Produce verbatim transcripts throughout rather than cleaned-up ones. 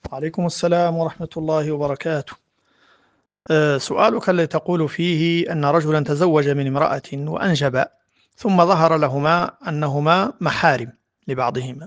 وعليكم السلام ورحمة الله وبركاته. آه، سؤالك الذي تقول فيه أن رجلا تزوج من امرأة وأنجب، ثم ظهر لهما أنهما محارم لبعضهما،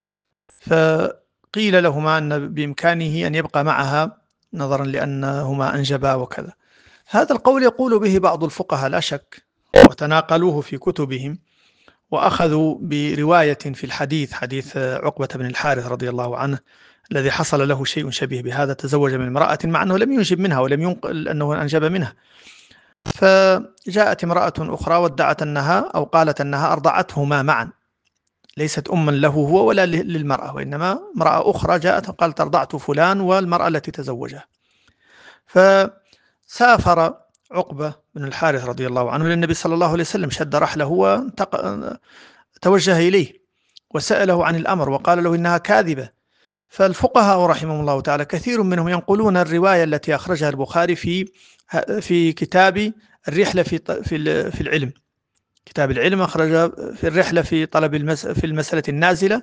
فقيل لهما أن بإمكانه أن يبقى معها نظرا لأنهما أنجبا وكذا. هذا القول يقول به بعض الفقهاء لا شك، وتناقلوه في كتبهم، وأخذوا برواية في الحديث، حديث عقبة بن الحارث رضي الله عنه الذي حصل له شيء شبيه بهذا، تزوج من امرأة مع أنه لم ينجب منها ولم ينقل أنه أنجب منها، فجاءت امرأة أخرى وادعت أنها أو قالت أنها أرضعتهما معا، ليست أما له هو ولا للمرأة، وإنما امرأة أخرى جاءت وقالت أرضعت فلان والمرأة التي تزوجها. فسافر عقبة بن الحارث رضي الله عنه للنبي صلى الله عليه وسلم، شد رحله وتوجه إليه وسأله عن الأمر وقال له إنها كاذبة. فالفقهاء رحمهم الله تعالى كثير منهم ينقلون الرواية التي أخرجها البخاري في في كتاب الرحلة في في في العلم، كتاب العلم أخرج في الرحلة في طلب المس في المسألة النازلة،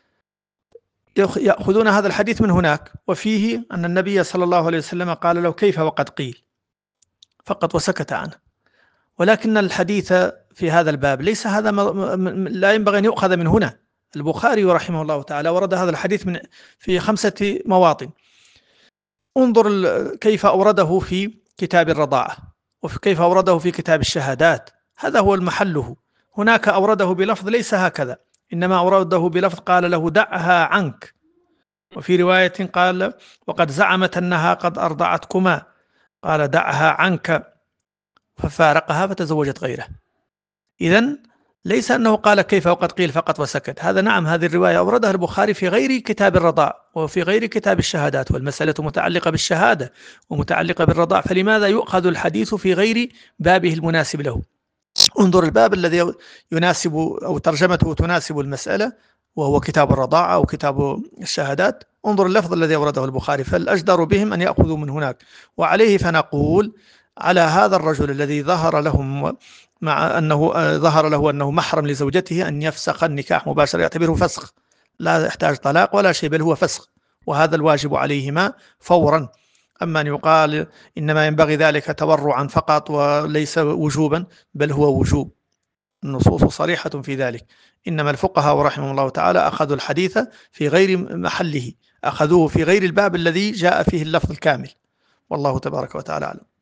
يأخذون هذا الحديث من هناك، وفيه أن النبي صلى الله عليه وسلم قال له كيف وقد قيل فقط وسكت عنه. ولكن الحديث في هذا الباب ليس هذا لا ينبغي أن يؤخذ من هنا. البخاري رحمه الله تعالى ورد هذا الحديث من في خمسة مواطن، انظر كيف أورده في كتاب الرضاعة، وكيف أورده في كتاب الشهادات، هذا هو المحله. هناك أورده بلفظ ليس هكذا، إنما أورده بلفظ قال له دعها عنك، وفي رواية قال وقد زعمت أنها قد أرضعتكما، قال دعها عنك، ففارقها فتزوجت غيره. إذن ليس أنه قال كيف وقد قيل فقط وسكت، هذا نعم هذه الرواية أوردها البخاري في غير كتاب الرضاع وفي غير كتاب الشهادات، والمسألة متعلقة بالشهادة ومتعلقة بالرضاع، فلماذا يؤخذ الحديث في غير بابه المناسب له؟ انظر الباب الذي يناسب أو ترجمته تناسب المسألة، وهو كتاب الرضاعة أو كتاب الشهادات، انظر اللفظ الذي أورده البخاري، فالأجدر بهم أن يأخذوا من هناك. وعليه فنقول على هذا الرجل الذي ظهر لهم مع أنه ظهر له أنه محرم لزوجته أن يفسخ النكاح مباشرة، يعتبره فسخ، لا يحتاج طلاق ولا شيء، بل هو فسخ، وهذا الواجب عليهما فورا. أما أن يقال إنما ينبغي ذلك تورعا فقط وليس وجوبا، بل هو وجوب، النصوص صريحة في ذلك. إنما الفقهاء رحمه الله تعالى أخذوا الحديث في غير محله، أخذوه في غير الباب الذي جاء فيه اللفظ الكامل، والله تبارك وتعالى أعلم.